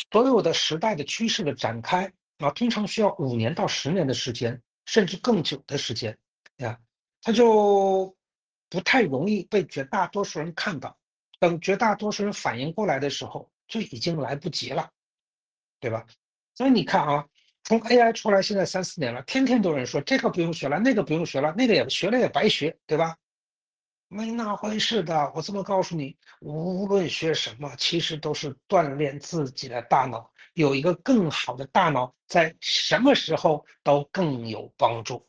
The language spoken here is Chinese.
所有的时代的趋势的展开啊，通常需要5年到10年的时间，甚至更久的时间呀，它就不太容易被绝大多数人看到。等绝大多数人反应过来的时候，就已经来不及了，对吧？所以你看啊，从 AI 出来现在3、4年了，天天都有人说这个不用学了，那个不用学了，那个也学了也白学，对吧？没那回事的，我这么告诉你，无论学什么，其实都是锻炼自己的大脑，有一个更好的大脑，在什么时候都更有帮助。